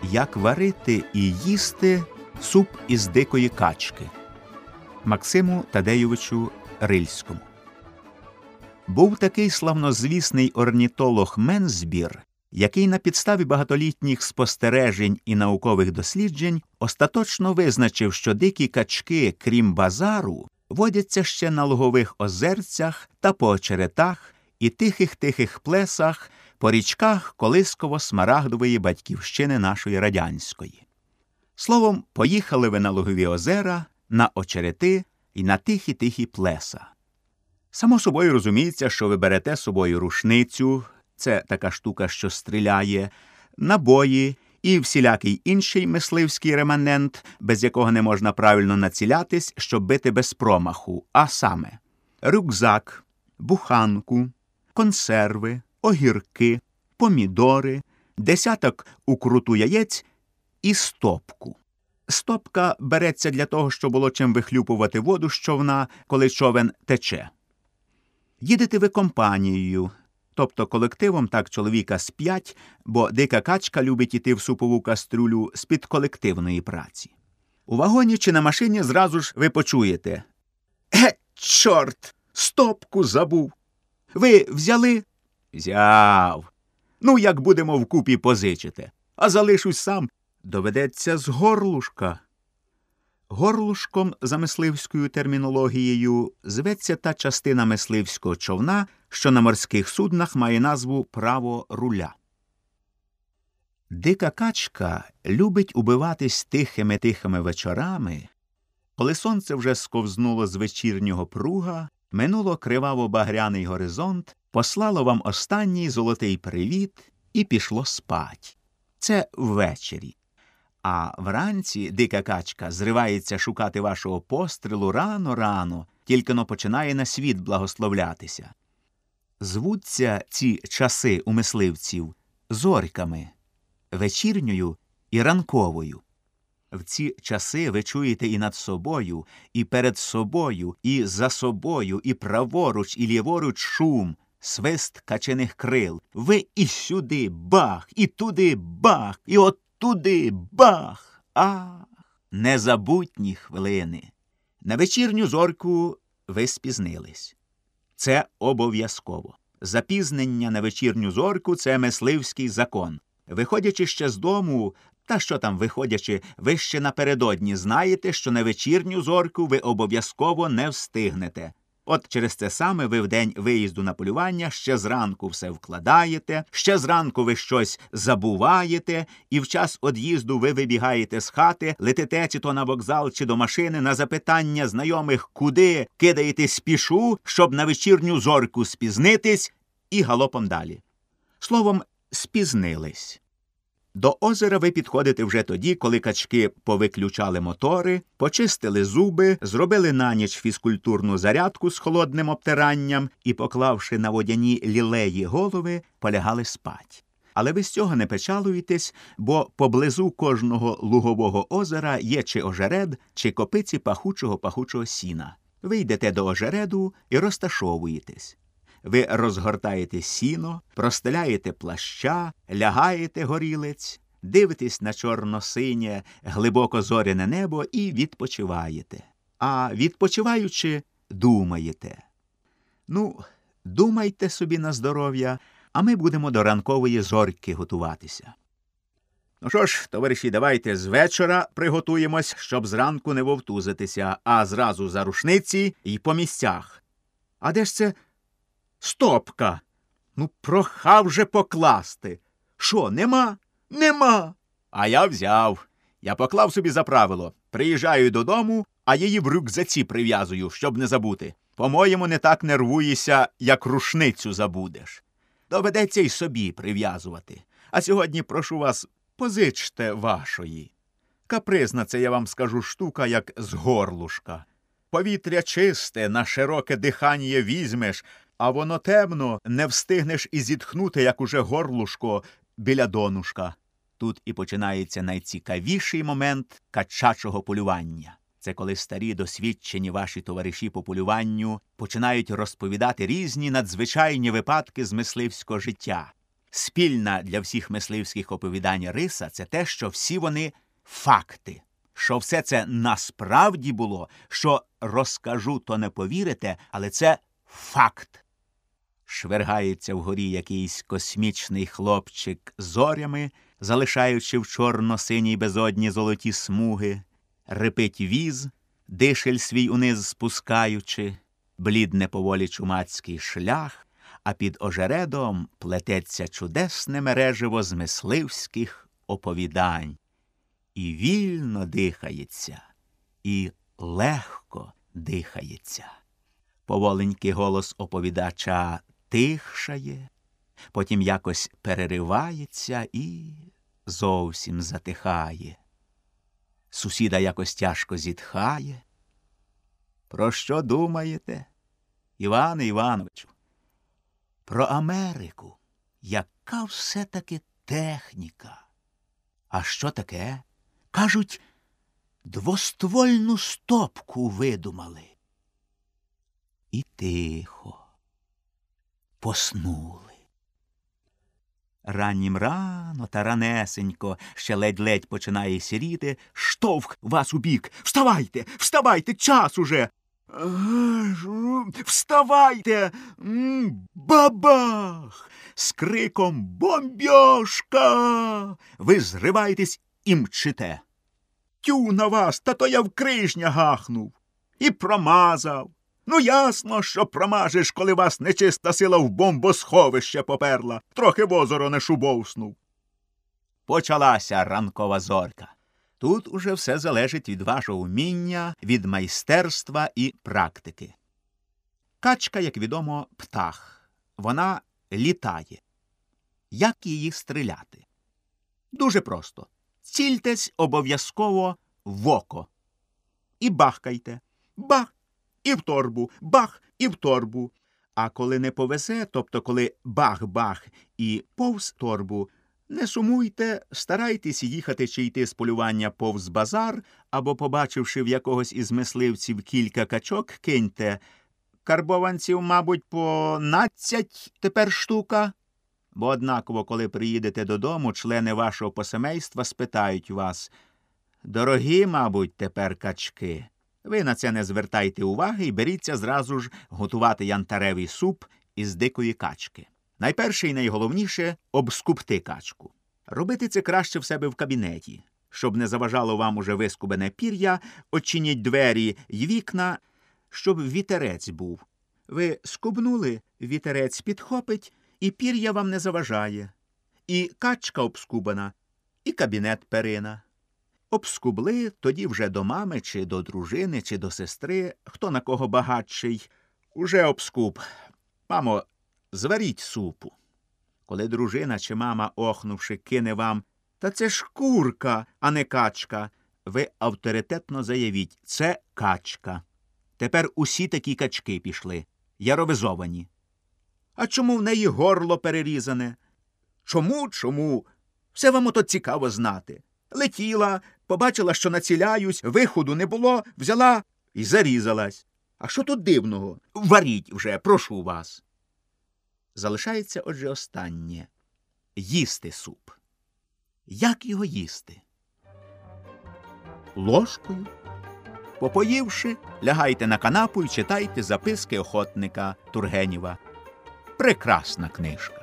Як варити і їсти суп із дикої качки. Максиму Тадеєвичу Рильському. Був такий славнозвісний орнітолог Мензбір, який на підставі багатолітніх спостережень і наукових досліджень остаточно визначив, що дикі качки, крім базару, водяться ще на лугових озерцях та по очеретах і тихих-тихих плесах по річках колисково-смарагдової батьківщини нашої радянської. Словом, поїхали ви на лугові озера, на очерети і на тихі-тихі плеса. Само собою розуміється, що ви берете з собою рушницю, це така штука, що стріляє, набої і всілякий інший мисливський реманент, без якого не можна правильно націлятись, щоб бити без промаху, а саме рюкзак, буханку, консерви, огірки, помідори, десяток укруту яєць і стопку. Стопка береться для того, щоб було чим вихлюпувати воду з човна, коли човен тече. Їдете ви компанією, тобто колективом, так, чоловіка з 5, бо дика качка любить іти в супову кастрюлю з-під колективної праці. У вагоні чи на машині зразу ж ви почуєте: чорт, стопку забув! Ви взяли? Взяв. Ну, як будемо вкупі позичити. А залишусь сам. Доведеться з горлушка. Горлушком, за мисливською термінологією, зветься та частина мисливського човна, що на морських суднах має назву право руля. Дика качка любить убиватись тихими-тихими вечорами, коли сонце вже сковзнуло з вечірнього пруга, минуло криваво-багряний горизонт, послало вам останній золотий привіт і пішло спать. Це ввечері. А вранці дика качка зривається шукати вашого пострілу рано-рано, тільки-но починає на світ благословлятися. Звуться ці часи у мисливців зорьками, вечірньою і ранковою. В ці часи ви чуєте і над собою, і перед собою, і за собою, і праворуч, і ліворуч шум, свист качиних крил. Ви і сюди бах, і туди бах, і от туди бах! Ах! Незабутні хвилини. На вечірню зорьку ви спізнились. Це обов'язково. Запізнення на вечірню зорьку – це мисливський закон. Виходячи ще з дому, та що там виходячи, ви ще напередодні знаєте, що на вечірню зорьку ви обов'язково не встигнете. От через це саме ви в день виїзду на полювання ще зранку все вкладаєте, ще зранку ви щось забуваєте, і в час од'їзду ви вибігаєте з хати, летите чи то на вокзал, чи до машини, на запитання знайомих куди, кидаєте спішу, щоб на вечірню зорьку спізнитись, і галопом далі. Словом, спізнились. До озера ви підходите вже тоді, коли качки повиключали мотори, почистили зуби, зробили на ніч фізкультурну зарядку з холодним обтиранням і, поклавши на водяні лілеї голови, полягали спать. Але ви з цього не печалуєтесь, бо поблизу кожного лугового озера є чи ожеред, чи копиці пахучого сіна. Ви йдете до ожереду і розташовуєтесь. Ви розгортаєте сіно, простеляєте плаща, лягаєте горілиць, дивитесь на чорно-синє, глибоко зоряне небо і відпочиваєте. А відпочиваючи, думаєте. Ну, думайте собі на здоров'я, а ми будемо до ранкової зорьки готуватися. Ну що ж, товариші, давайте з вечора приготуємось, щоб зранку не вовтузитися, а зразу за рушниці і по місцях. А де ж це стопка? Ну, прохав же покласти. Що, нема? Нема. А я взяв. Я поклав собі за правило. Приїжджаю додому, а її в рюкзаці прив'язую, щоб не забути. По-моєму, не так нервуєшся, як рушницю забудеш. Доведеться й собі прив'язувати. А сьогодні, прошу вас, позичте вашої. Капризна це, я вам скажу, штука, як з горлушка. Повітря чисте, на широке дихання візьмеш, а воно темно, не встигнеш і зітхнути, як уже горлушко біля донушка. Тут і починається найцікавіший момент качачого полювання. Це коли старі досвідчені ваші товариші по полюванню починають розповідати різні надзвичайні випадки з мисливського життя. Спільна для всіх мисливських оповідань риса – це те, що всі вони факти, що все це насправді було, що розкажу, то не повірите, але це факт. Швергається вгорі якийсь космічний хлопчик зорями, залишаючи в чорно-синій безодні золоті смуги, рипить віз, дишель свій униз спускаючи, блідне поволі чумацький шлях, а під ожередом плететься чудесне мереживо з мисливських оповідань. І вільно дихається, і легко дихається. Поволенький голос оповідача тихшає, потім якось переривається і зовсім затихає. Сусіда якось тяжко зітхає. Про що думаєте, Іване Івановичу? Про Америку. Яка все-таки техніка? А що таке? Кажуть, двоствольну стопку видумали. І тихо. Поснули. Раннім рано та ранесенько, ще ледь-ледь починає сіріти, штовх вас у бік. Вставайте, вставайте, час уже. Вставайте! Бабах! З криком «Бомбьошка!» ви зриваєтесь і мчите. Тю на вас, та то я в крижня гахнув. І промазав. Ну, ясно, що промажеш, коли вас нечиста сила в бомбосховище поперла. Трохи в озеро не шубовснув. Почалася ранкова зорька. Тут уже все залежить від вашого вміння, від майстерства і практики. Качка, як відомо, птах. Вона літає. Як її стріляти? Дуже просто. Цільтесь обов'язково в око. І бахкайте. Бах! І в торбу, бах, і в торбу. А коли не повезе, тобто коли бах-бах і повз торбу, не сумуйте, старайтесь їхати чи йти з полювання повз базар, або, побачивши в якогось із мисливців кілька качок, киньте. Карбованців, мабуть, по 12 тепер штука. Бо однаково, коли приїдете додому, члени вашого посемейства спитають вас: «Дорогі, мабуть, тепер качки?» Ви на це не звертайте уваги і беріться зразу ж готувати янтаревий суп із дикої качки. Найперше і найголовніше – обскубти качку. Робити це краще в себе в кабінеті. Щоб не заважало вам уже вискубене пір'я, очиніть двері й вікна, щоб вітерець був. Ви скубнули, вітерець підхопить, і пір'я вам не заважає. І качка обскубана, і кабінет перина. Обскубли, тоді вже до мами, чи до дружини, чи до сестри, хто на кого багатший, уже обскуб. Мамо, зваріть супу. Коли дружина чи мама, охнувши, кине вам: «Та це ж курка, а не качка», ви авторитетно заявіть: «Це качка». Тепер усі такі качки пішли, яровизовані. А чому в неї горло перерізане? Чому? Все вам ото цікаво знати. Летіла, побачила, що націляюсь, виходу не було, взяла і зарізалась. А що тут дивного? Варіть вже, прошу вас. Залишається, отже, останнє – їсти суп. Як його їсти? Ложкою. Попоївши, лягайте на канапу і читайте записки охотника Тургенєва. Прекрасна книжка.